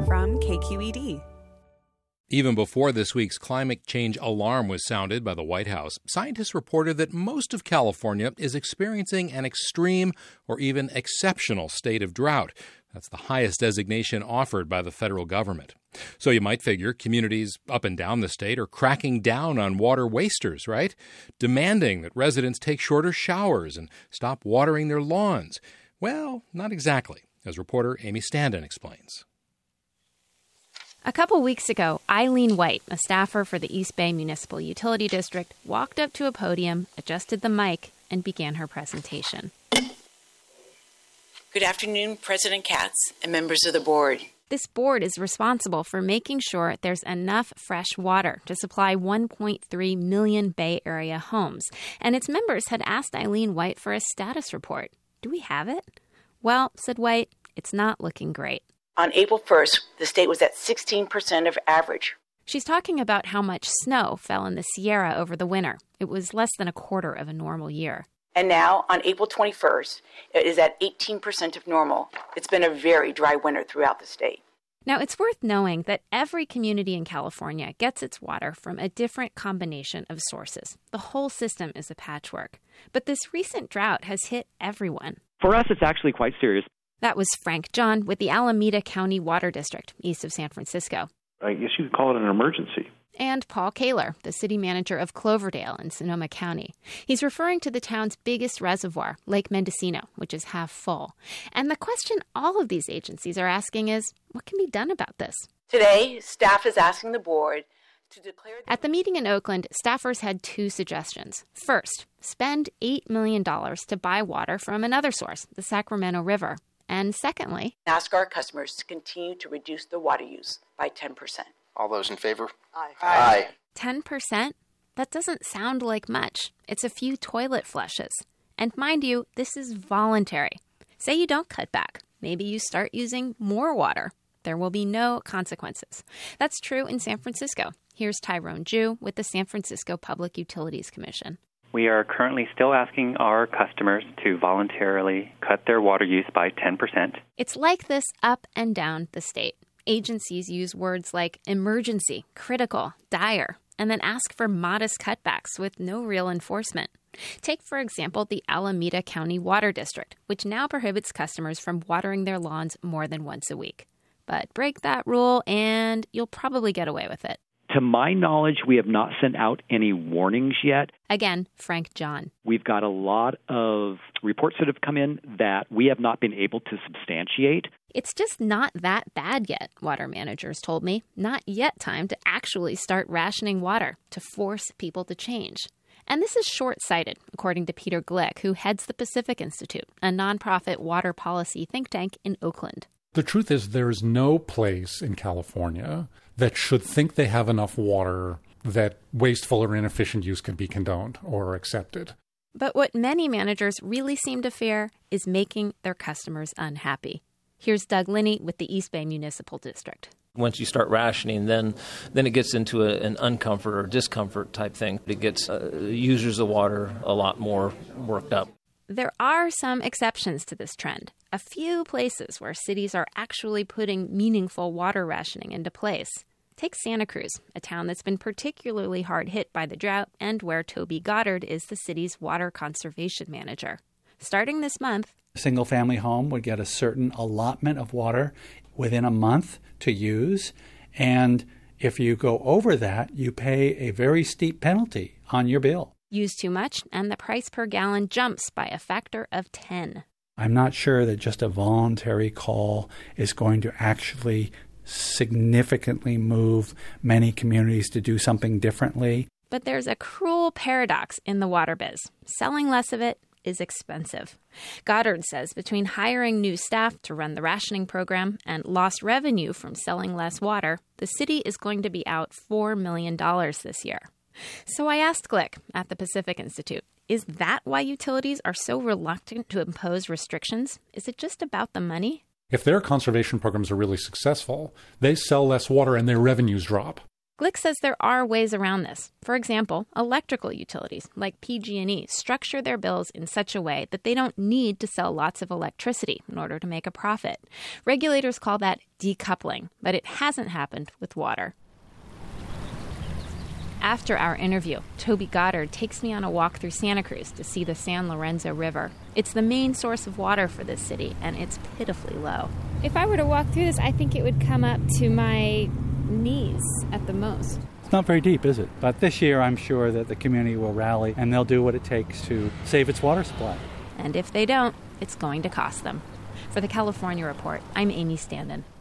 from KQED. Even before this week's climate change alarm was sounded by the White House, scientists reported that most of California is experiencing an extreme or even exceptional state of drought. That's the highest designation offered by the federal government. So you might figure communities up and down the state are cracking down on water wasters, right? Demanding that residents take shorter showers and stop watering their lawns. Well, not exactly, as reporter Amy Standen explains. A couple weeks ago, Eileen White, a staffer for the East Bay Municipal Utility District, walked up to a podium, adjusted the mic, and began her presentation. Good afternoon, President Katz and members of the board. This board is responsible for making sure there's enough fresh water to supply 1.3 million Bay Area homes. And its members had asked Eileen White for a status report. Do we have it? Well, said White, it's not looking great. On April 1st, the state was at 16% of average. She's talking about how much snow fell in the Sierra over the winter. It was less than a quarter of a normal year. And now, on April 21st, it is at 18% of normal. It's been a very dry winter throughout the state. Now, it's worth knowing that every community in California gets its water from a different combination of sources. The whole system is a patchwork. But this recent drought has hit everyone. For us, it's actually quite serious. That was Frank John with the Alameda County Water District, east of San Francisco. I guess you could call it an emergency. And Paul Kaler, the city manager of Cloverdale in Sonoma County. He's referring to the town's biggest reservoir, Lake Mendocino, which is half full. And the question all of these agencies are asking is, what can be done about this? Today, staff is asking the board to declare... At the meeting in Oakland, staffers had two suggestions. First, spend $8 million to buy water from another source, the Sacramento River. And secondly, ask our customers to continue to reduce their water use by 10%. All those in favor? Aye. Aye. 10%? That doesn't sound like much. It's a few toilet flushes. And mind you, this is voluntary. Say you don't cut back. Maybe you start using more water. There will be no consequences. That's true in San Francisco. Here's Tyrone Jew with the San Francisco Public Utilities Commission. We are currently still asking our customers to voluntarily cut their water use by 10%. It's like this up and down the state. Agencies use words like emergency, critical, dire, and then ask for modest cutbacks with no real enforcement. Take, for example, the Alameda County Water District, which now prohibits customers from watering their lawns more than once a week. But break that rule and you'll probably get away with it. To my knowledge, we have not sent out any warnings yet. Again, Frank John. We've got a lot of reports that have come in that we have not been able to substantiate. It's just not that bad yet, water managers told me. Not yet time to actually start rationing water, to force people to change. And this is short-sighted, according to Peter Glick, who heads the Pacific Institute, a nonprofit water policy think tank in Oakland. The truth is there is no place in California that should think they have enough water that wasteful or inefficient use can be condoned or accepted. But what many managers really seem to fear is making their customers unhappy. Here's Doug Linney with the East Bay Municipal District. Once you start rationing, then it gets into an uncomfort or discomfort type thing. It gets users of water a lot more worked up. There are some exceptions to this trend. A few places where cities are actually putting meaningful water rationing into place. Take Santa Cruz, a town that's been particularly hard hit by the drought and where Toby Goddard is the city's water conservation manager. Starting this month, a single-family home would get a certain allotment of water within a month to use, and if you go over that, you pay a very steep penalty on your bill. Use too much, and the price per gallon jumps by a factor of 10. I'm not sure that just a voluntary call is going to actually significantly move many communities to do something differently. But there's a cruel paradox in the water biz. Selling less of it is expensive. Goddard says between hiring new staff to run the rationing program and lost revenue from selling less water, the city is going to be out $4 million this year. So I asked Glick at the Pacific Institute, is that why utilities are so reluctant to impose restrictions? Is it just about the money? If their conservation programs are really successful, they sell less water and their revenues drop. Glick says there are ways around this. For example, electrical utilities like PG&E structure their bills in such a way that they don't need to sell lots of electricity in order to make a profit. Regulators call that decoupling, but it hasn't happened with water. After our interview, Toby Goddard takes me on a walk through Santa Cruz to see the San Lorenzo River. It's the main source of water for this city, and it's pitifully low. If I were to walk through this, I think it would come up to my knees at the most. It's not very deep, is it? But this year, I'm sure that the community will rally, and they'll do what it takes to save its water supply. And if they don't, it's going to cost them. For the California Report, I'm Amy Standen.